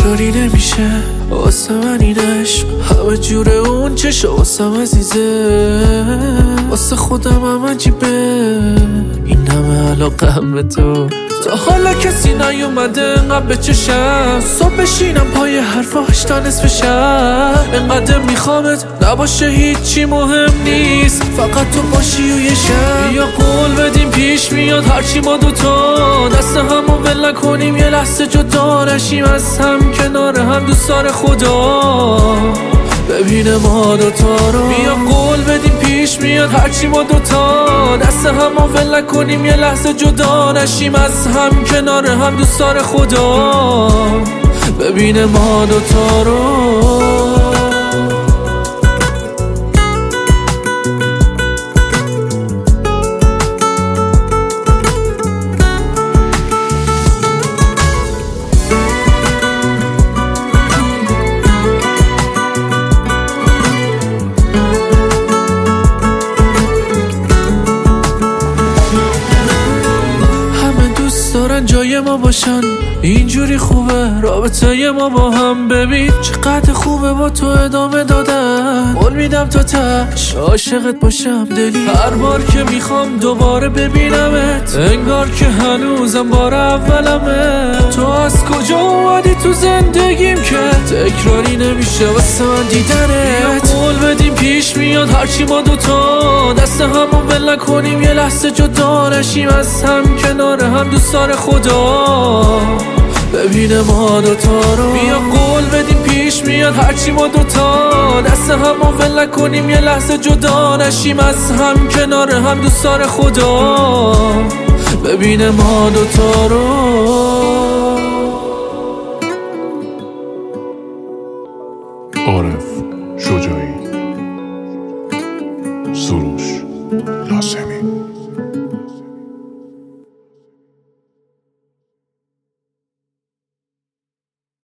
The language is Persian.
تکراری نمیشه واسه من این عشق، همه جوره اون چشم واسم عزیزه، واسه خودم هم عجیبه این همه علاقم به تو. تا حالا کسی نیومده انقدر به چشم، صبح بشینم پای حرفاش تا نصف شب، انقدر میخوامت نباشه هیچی مهم نیست، فقط تو باشی و یه شب. یا قول بدیم پیش میاد هرچی ما دوتا دست همو ول نکنیم، یه لحظه جدا نشیم از هم، کنار هم دوستار خدا ببینه ما دوتا رو. بیا قول بدیم پیش میاد هرچی ما دوتا دست همو ول نکنیم، یه لحظه جدا نشیم از هم، کنار هم دوستار خدا ببینه ما دوتا رو. جای ما باشن اینجوری خوبه رابطه ما با هم، ببین چقدر خوبه با تو ادامه دادن، قول میدم تا تش عاشقت باشم دلی، هر بار که میخوام دوباره ببینمت انگار که هنوزم بار اولمه. تو از کجا اومدی تو زندگیم که تکراری نمیشه واسه من دیدنت، قول بدیم پیش میاد هرچی ما دوتا دست همو ول نکنیم، یه لحظه جدا نشیم از هم، کنار هم دوستار خدا ببینه ما دوتا رو. بیا قول بدیم پیش میاد هرچی ما دوتا دست همو ول نکنیم، یه لحظه جدا نشیم از هم، کنار هم دوستار خدا ببینه ما دوتا رو. عارف شجاعی، سروش لازمی.